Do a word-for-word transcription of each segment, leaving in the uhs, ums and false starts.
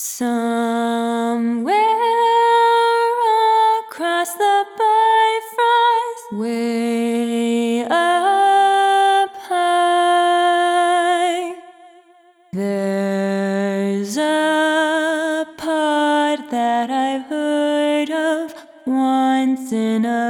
Somewhere across the Bifrost, way up high, there's a pod that I've heard of once in a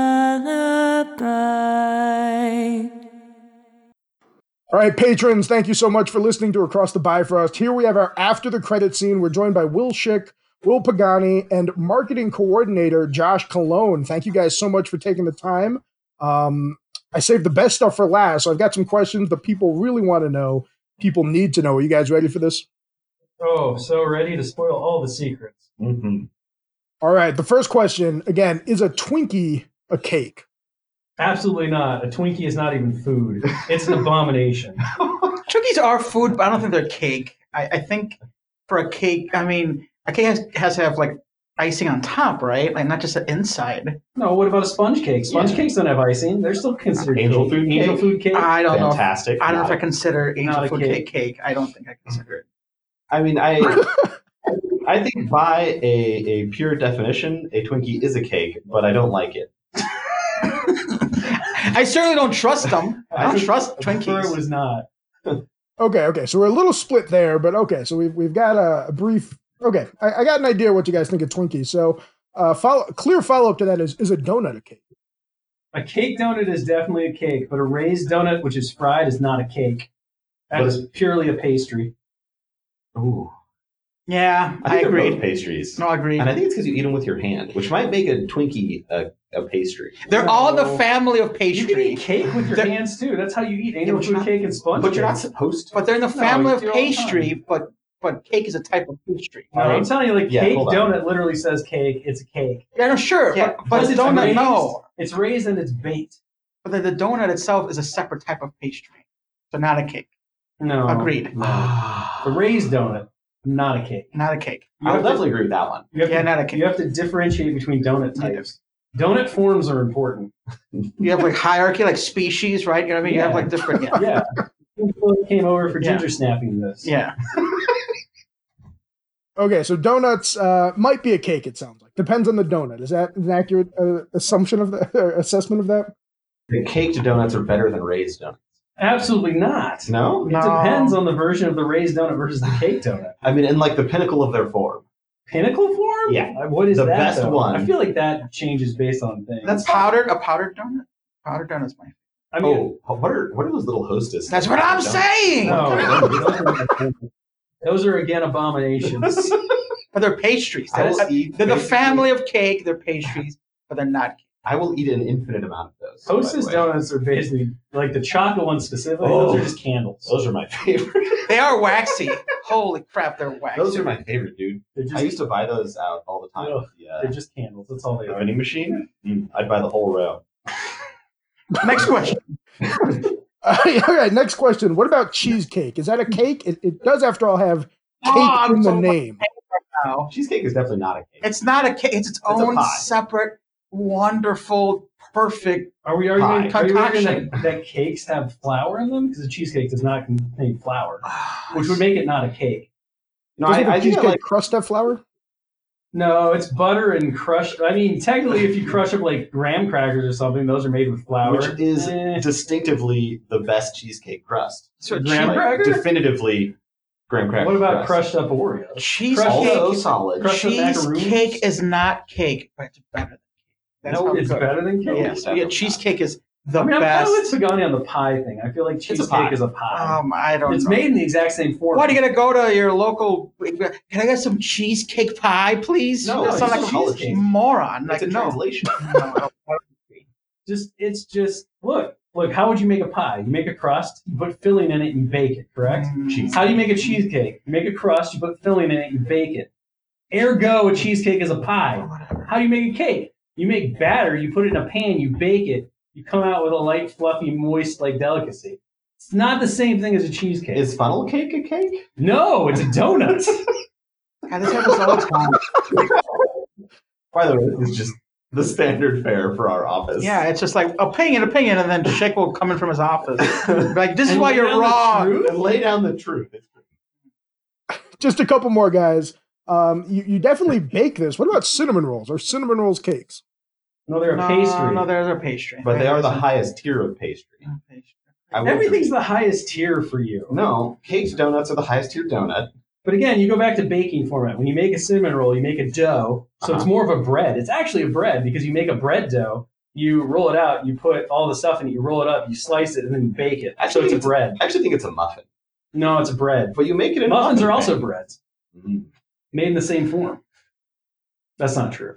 lullaby. All right, patrons, thank you so much for listening to Across the Bifrost. Here we have our after the credit scene. We're joined by Will Schick, Will Pagani, and marketing coordinator Josh Colon. Thank you guys so much for taking the time. Um, I saved the best stuff for last, so I've got some questions that people really want to know. People need to know. Are you guys ready for this? Oh, so ready to spoil all the secrets. Mm-hmm. All right, the first question, again, is a Twinkie a cake? Absolutely not. A Twinkie is not even food. It's an abomination. Twinkies are food, but I don't think they're cake. I, I think for a cake, I mean, a cake has, has to have like icing on top, right? Like not just the inside. No, what about a sponge cake? Sponge yeah. cakes don't have icing. They're still considered angel cake. food Angel cake. food cake. I don't Fantastic. know. I don't know if not I consider angel food cake. cake. cake. I don't think I consider it. I mean, I I think by a, a pure definition, a Twinkie is a cake, but I don't like it. I certainly don't trust them. I don't trust Twinkies. It was not. Okay, okay. So we're a little split there, but okay. So we've we've got a, a brief. Okay, I, I got an idea what you guys think of Twinkies. So, uh, follow clear follow up to that is is a donut a cake? A cake donut is definitely a cake, but a raised donut, which is fried, is not a cake. That is purely a pastry. Ooh. Yeah, I, think I agree. Both pastries. No, I agree. And I think it's because you eat them with your hand, which might make a Twinkie a, a pastry. They're No. all the family of You pastry. can eat cake with your They're- hands too. That's how you eat angel but food you're not- cake and sponge But you're not cake. supposed to. But they're in the No, family you of do all the pastry, time. but but cake is a type of pastry. No, right? I'm telling you, like Yeah, cake hold on. donut literally says cake. It's a cake. Yeah, no, sure. Yeah, but but plus the it's donut, raised, no. It's raised and it's baked. But the, the donut itself is a separate type of pastry. So not a cake. No. Agreed. No. The raised donut, not a cake. Not a cake. You I'll have to- definitely agree with that one. You have Yeah, to, not a cake. You have to differentiate between donut types. Donut forms are important. You have like hierarchy, like species, right? You know what I mean? You have Yeah. like different, yeah. Yeah. People came over for Yeah. ginger snapping this. Yeah. Okay, so donuts uh, might be a cake. It sounds like depends on the donut. Is that an accurate uh, assumption of that? Uh, assessment of that? The caked donuts are better than raised donuts. Absolutely not. No? It No. depends on the version of the raised donut versus the cake donut. I mean, in like the pinnacle of their form. Pinnacle form? Yeah. Uh, What is The that? best though? one. I feel like that changes based on things. That's powdered, a powdered donut? Powdered donut's my I mean, Oh, what are what are those little hostess? That's what I'm donuts? saying! no, those, are, those are again abominations. But they're pastries. I They're, will eat they're the pastries. family of cake. They're pastries, but they're not cake. I will eat an infinite amount of those. Hostess by the way. donuts are basically like the chocolate ones specifically. Oh. Those are just candles. Those are my favorite. They are waxy. Holy crap, they're waxy. Those are my favorite, dude. They're just, I used to buy those out all the time. Ugh, with the, uh, they're just candles. That's all they the are. vending machine. Mm, I'd buy the whole row. Next question. Uh, all right, next question. What about cheesecake? Is that a cake? It, it does, after all, have cake Oh, I'm in the so- name. No. Cheesecake is definitely not a cake. It's not a cake. It's its a own pie. separate, wonderful, perfect. Are we arguing, Pie. are we arguing Concoction. that, that cakes have flour in them? Because a cheesecake does not contain flour, which would make it not a cake. No, Doesn't I, the I think I cheesecake like. crust have flour? No, it's butter and crushed. I mean, technically, if you crush up like graham crackers or something, those are made with flour. Which is Eh. distinctively the best cheesecake crust. So Graham che- cracker? Definitively graham cracker What about crust. crushed up Oreos? cheesecake. Also solid. Crushed up macaroons? Cheesecake is not cake, but it's better than cake. That's No, how it's good. better than cake. No, Yes. it's Yeah, definitely cheesecake is the I mean, I'm best. kind of with Pagani on the pie thing. I feel like cheesecake pie. is a pie. Um, I don't it's know. made in the exact same form. What, are you going to go to your local, can I get some cheesecake pie, please? No, That it's sounds just like a cheesecake. moron. That's Like, a no. translation. No, I don't- Just it's just look, look. How would you make a pie? You make a crust, you put filling in it, and bake it. Correct. Cheese. How do you make a cheesecake? You make a crust, you put filling in it, you bake it. Ergo, a cheesecake is a pie. Whatever. How do you make a cake? You make batter, you put it in a pan, you bake it, you come out with a light, fluffy, moist like delicacy. It's not the same thing as a cheesecake. Is funnel cake a cake? no, it's a donut. God, this happens all the time. By the way, this is just the standard fare for our office. Yeah, it's just like opinion, opinion, and then Shake will come in from his office. Be like, this is And why lay you're down the wrong. truth. And lay down the truth. It's Just a couple more, guys. Um, you, you definitely bake this. What about cinnamon rolls? Are cinnamon rolls cakes? No, they're a no, pastry. No, they're a pastry. But they are the Pastry. highest tier of pastry. Pastry. I will Everything's the highest tier for you. No, cakes, donuts are the highest tier donut. But again, you go back to baking format. When you make a cinnamon roll, you make a dough. So Uh-huh. it's more of a bread. It's actually a bread because you make a bread dough. You roll it out. You put all the stuff in it. You roll it up. You slice it, and then you bake it. I So it's a think bread. I actually think it's a muffin. No, it's a bread. But you make it in Muffins a are muffin also breads, thing. made in the same form. That's not true.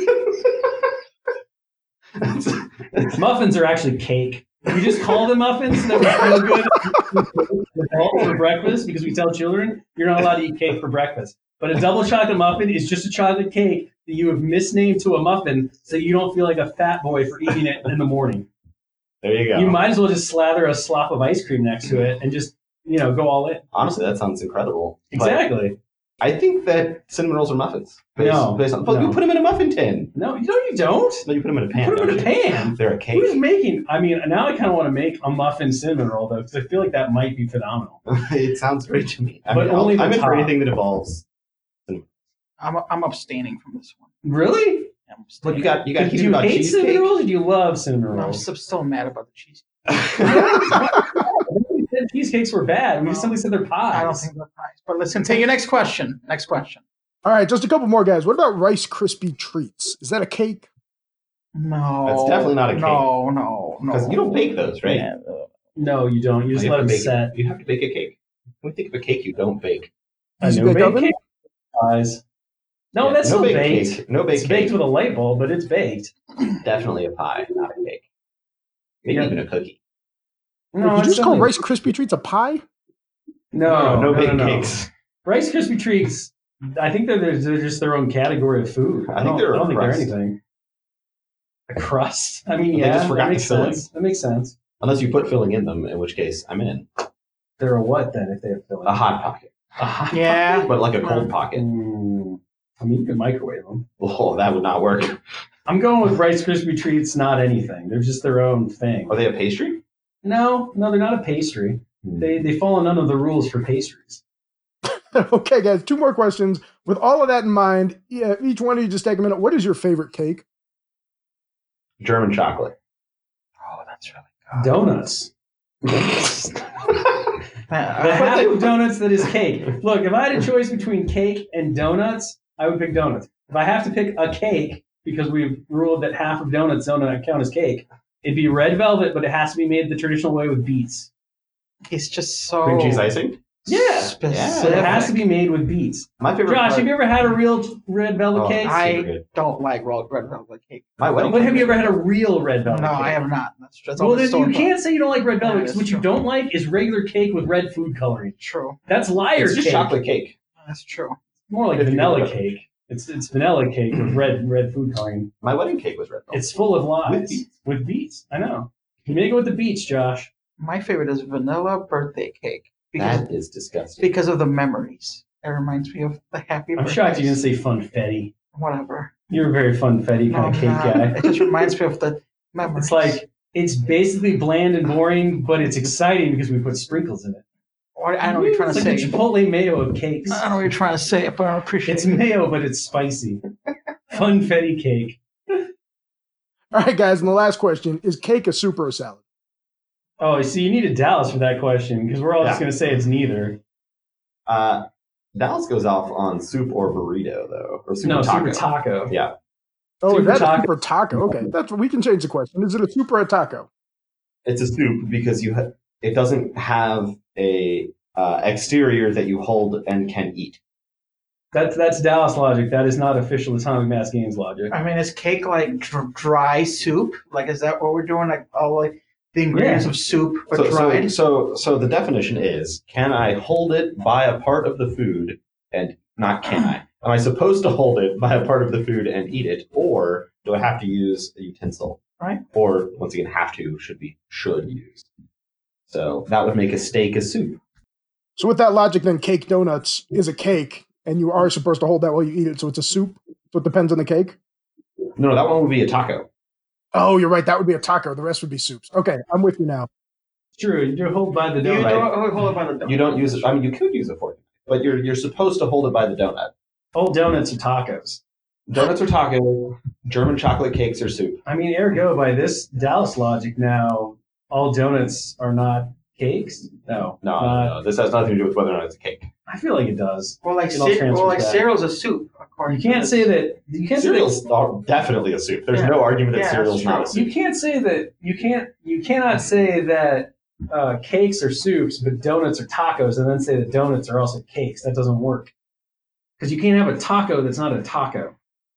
Mhm. Muffins are actually cake. We just call them muffins so that we feel good adults for breakfast because we tell children you're not allowed to eat cake for breakfast. But a double chocolate muffin is just a chocolate cake that you have misnamed to a muffin so you don't feel like a fat boy for eating it in the morning. There you go. You might as well just slather a slop of ice cream next to it and just, you know, go all in. Honestly, that sounds incredible. But Exactly. I think that cinnamon rolls are muffins. Based, No, based on, but no. you put them in a muffin tin. No, you don't. You don't. No, you put them in a pan. Put them in don't a you? pan. They're a cake. Who's making? I mean, now I kind of want to make a muffin cinnamon roll though, because I feel like that might be phenomenal. It sounds great to me. I But mean, only I'll- I'm the in for top. anything that involves. I'm I'm abstaining from this one. Really? I'm Look, abstaining. you got you got Do heated you about hate cinnamon cheesecake. rolls or do you love cinnamon I'm rolls? so, still mad about the cheese. We said cheesecakes were bad. We just simply said they're pies. I don't think they're pies. But let's continue. Next question. Next question. All right, just a couple more, guys. What about Rice Krispie treats? Is that a cake? No. That's definitely not a cake. No, no, no. Because you don't bake those, right? Yeah, uh, No, you don't. You just you, let have them to bake set. it. You have to bake a cake. When you think of a cake, you don't bake. I Easy know bake baked oven? cake pies. No, Yeah, that's no still baked baked. cake. No baked It's baked cake. with a light bulb, but it's baked. Definitely a pie, not a cake. Maybe Yeah. even a cookie. Wait, No, did you it's just call definitely- Rice Krispie treats a pie? No, no, no, baked no, no. cakes. Rice Krispie treats. I think they're, they're they're just their own category of food. I I, think don't, they're I a don't think they're crust. anything. A crust. I mean, They yeah, just forgot that to makes fill it. sense. That makes sense. Unless you put filling in them, in which case I'm in. They're a what then? If they have filling? A hot pocket, A hot Yeah. but like a cold pocket. Mm, I mean, you can microwave them. Oh, that would not work. I'm going with Rice Krispie treats. Not anything. They're just their own thing. Are they a pastry? No, no, they're not a pastry. Hmm. They they follow none of the rules for pastries. Okay, guys, two more questions. With all of that in mind, yeah, each one of you just take a minute. What is your favorite cake? German chocolate. Oh, that's really good. Donuts. Man, The I- half of donuts that is cake. Look, if I had a choice between cake and donuts, I would pick donuts. If I have to pick a cake, because we've ruled that half of donuts don't count as cake, it'd be red velvet, but it has to be made the traditional way with beets. It's just so Cream cheese icing. Yeah. specific. It has to be made with beets. My favorite. Josh, part- have you ever had a real red velvet Oh, cake? super I good. don't like red red velvet cake. My wedding. But have you ever had a real red velvet No, cake? I have not. That's, that's Well, all then the store you can't say you don't like red velvet Yeah, because that's what you true. don't like is regular cake with red food coloring. True. That's liar It's just cake. chocolate cake. That's true. More like If you vanilla look it up. cake. It's it's vanilla cake with red red food coloring. My wedding cake was red velvet. It's full of lies. With beets. With beets. I know. You make it with the beets, Josh. My favorite is vanilla birthday cake because That is disgusting. because of the memories. It reminds me of the happy. I'm shocked you didn't birthdays. say funfetti. Whatever. You're a very funfetti No, kind I'm of cake not. guy. It just reminds me of the memories. It's like it's basically bland and boring, but it's exciting because we put sprinkles in it. Or I know what you're trying to it's say. like the Chipotle mayo of cakes. I know what you're trying to say, but I don't appreciate It's it. mayo, but it's spicy. Funfetti cake. All right, guys, and the last question is cake a soup or a salad? Oh, see, you needed Dallas for that question because we're all just Yeah. going to say it's neither. Uh, Dallas goes off on soup or burrito though, or soup no, or taco. super taco. Yeah. Oh, Soup is or that a taco. soup or taco? Okay, that's we can change the question. Is it a soup or a taco? It's a soup because you ha- it doesn't have a uh, exterior that you hold and can eat. That's that's Dallas logic. That is not official Atomic Mass Games logic. I mean, is cake like dr- dry soup? Like, is that what we're doing? Like, all like the ingredients Yeah. of soup, but So, so, dried? so, so the definition is: can I hold it by a part of the food, and not can I? Am I supposed to hold it by a part of the food and eat it, or do I have to use a utensil? Right. Or once again, have to should be should use. So that would make a steak a soup. So with that logic, then cake donuts is a cake, and you are supposed to hold that while you eat it. So it's a soup. So it depends on the cake. No, that one would be a taco. Oh, you're right. That would be a taco. The rest would be soups. Okay, I'm with you now. True, you do hold by the You donut. don't hold it by the You don't use it. I mean, you could use a fork. but you're you're supposed to hold it by the donut. All donuts are tacos. Donuts are taco. German chocolate cakes are soup. I mean, ergo, by this Dallas logic now, all donuts are not cakes? No. No, not- no, no, this has nothing to do with whether or not it's a cake. I feel like it does. Well, like, It all cer- transfers well, like back. cereal's a soup. According You to can't this. say that. You can't say that. Cereal's are definitely a soup. There's Yeah. no argument that Yeah, cereal's that's not a true. soup. You can't say that. You can't. You cannot say that uh, cakes are soups, but donuts are tacos, and then say that donuts are also cakes. That doesn't work. Because you can't have a taco that's not a taco.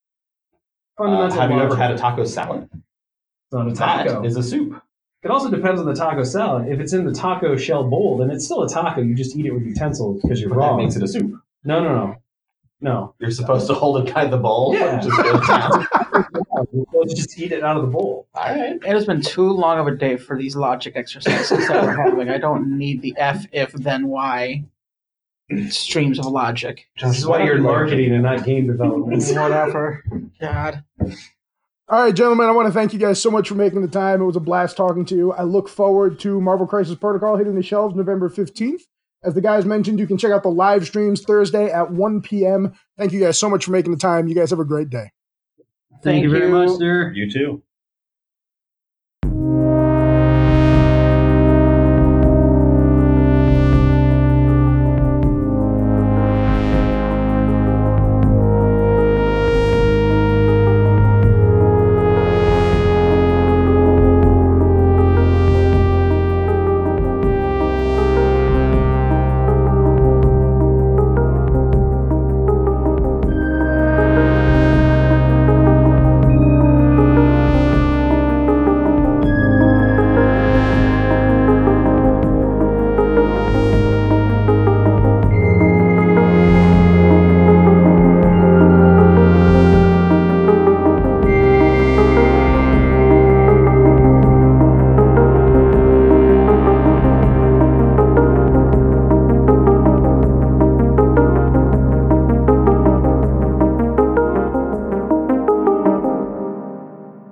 Uh, Fundamental have you ever logic. had a taco salad? It's not a taco. That is a soup. It also depends on the taco salad. If it's in the taco shell bowl, then it's still a taco. You just eat it with utensils because you're But that wrong. makes it a soup. No, no, no, no. You're supposed to hold it by the bowl. Yeah. And just go down. You're supposed to just eat it out of the bowl. All right. It has been too long of a day for these logic exercises that we're having. I don't need the F, if, then, why streams of logic. This is why you're in marketing and not game development. Whatever. God. All right, gentlemen, I want to thank you guys so much for making the time. It was a blast talking to you. I look forward to Marvel Crisis Protocol hitting the shelves November fifteenth. As the guys mentioned, you can check out the live streams Thursday at one p.m. Thank you guys so much for making the time. You guys have a great day. Thank, Thank you very you. much, sir. You too.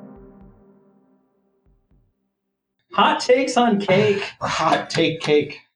Hot takes on cake. Hot take cake.